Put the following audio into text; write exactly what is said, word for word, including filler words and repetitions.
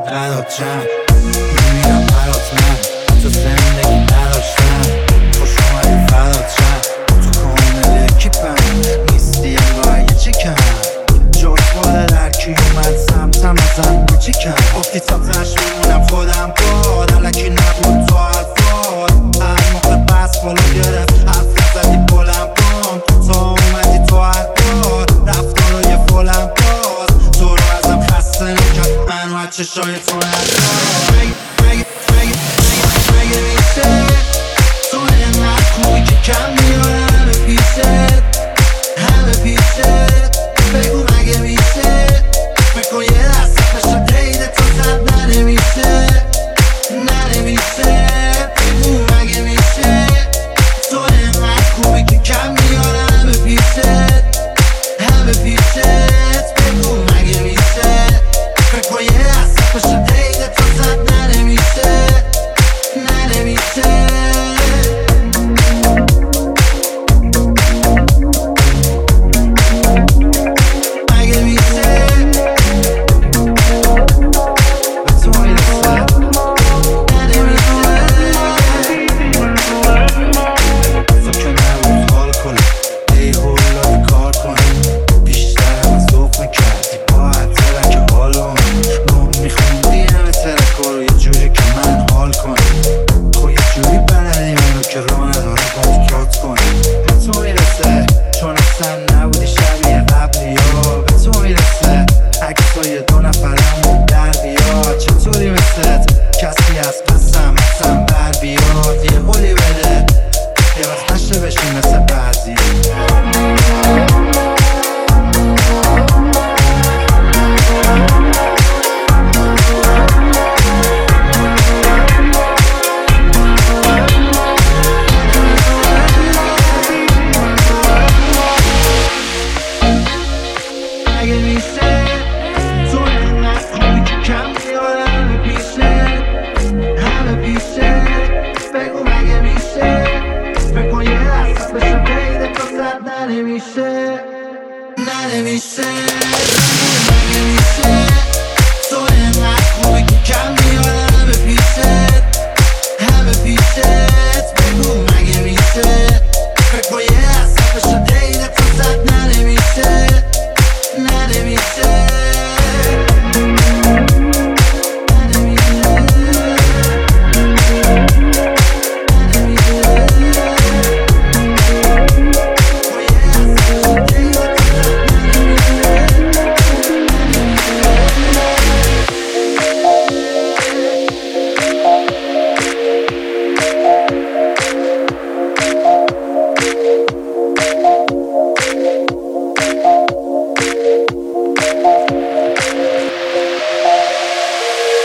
فداتم میمیرم برات من تو زندگی نداشتم خوش اومدی فداتم تو کامل اکیپم نیستی انگاه یه چیکم جز خود درکی اومد سمتم ازم کوچیکم گفتی تا تش میمونم خودم باد علکی نبود تو حرفات هر موقع بس بالا گرفت حرف نزدی بلند کن تا اومدی تو هر بار رفتارای فلم باز تو رو ازم خسته نکرد منو از چشای تو ندار مگه مگه مگه مگه میشه تو اینقدر خوبی که کم